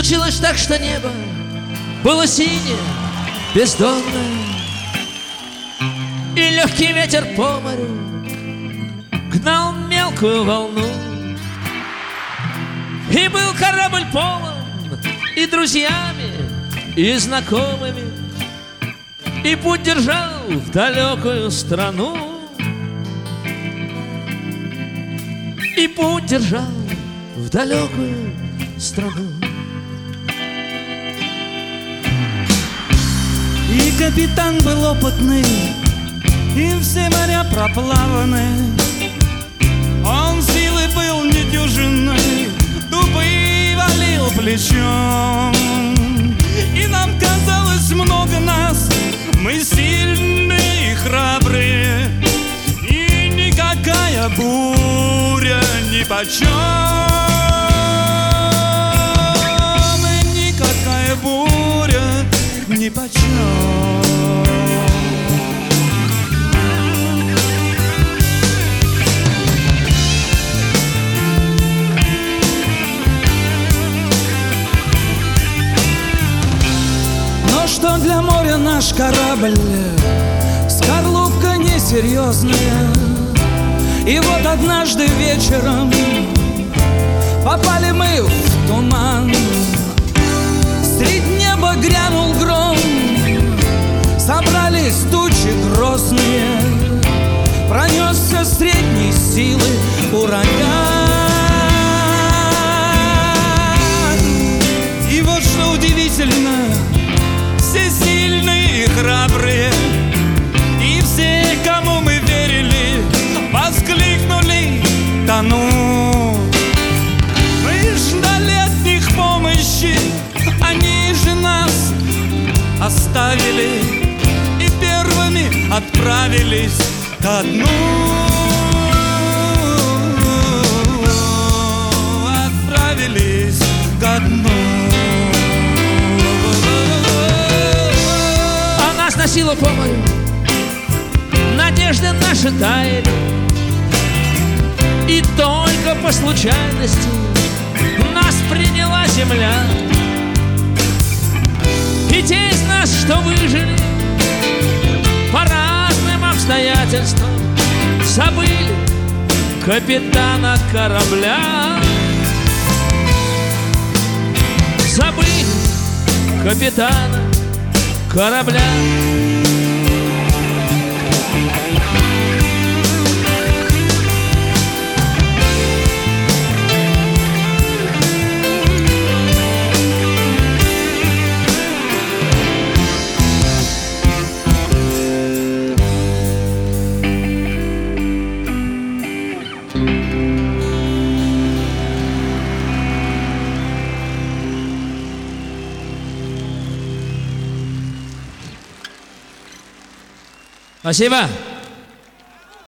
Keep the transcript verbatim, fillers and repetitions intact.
случилось так, что небо было синее, бездонное, и легкий ветер по морю гнал мелкую волну. И был корабль полон и друзьями, и знакомыми, и путь держал в далекую страну. И путь держал в далекую страну. И капитан был опытный, и все моря проплаваны. Он силы был недюжинный, дубы валил плечом. И нам казалось много нас, мы сильные и храбрые, и никакая буря нипочем. И никакая буря нипочем. Что для моря наш корабль, скорлупка несерьезная. И вот однажды вечером попали мы в туман. Средь неба грянул гром, собрались тучи грозные, пронесся средней силы ураган. И вот что удивительно, все сильные и храбрые, и все, кому мы верили, воскликнули: тону. Мы ждали от них помощи, они же нас оставили и первыми отправились ко дну. Отправились ко дну. Носила по морю, надежды наши таяли, и только по случайности нас приняла земля. И те из нас, что выжили по разным обстоятельствам, забыли капитана корабля. Забыли капитана корабля. Спасибо.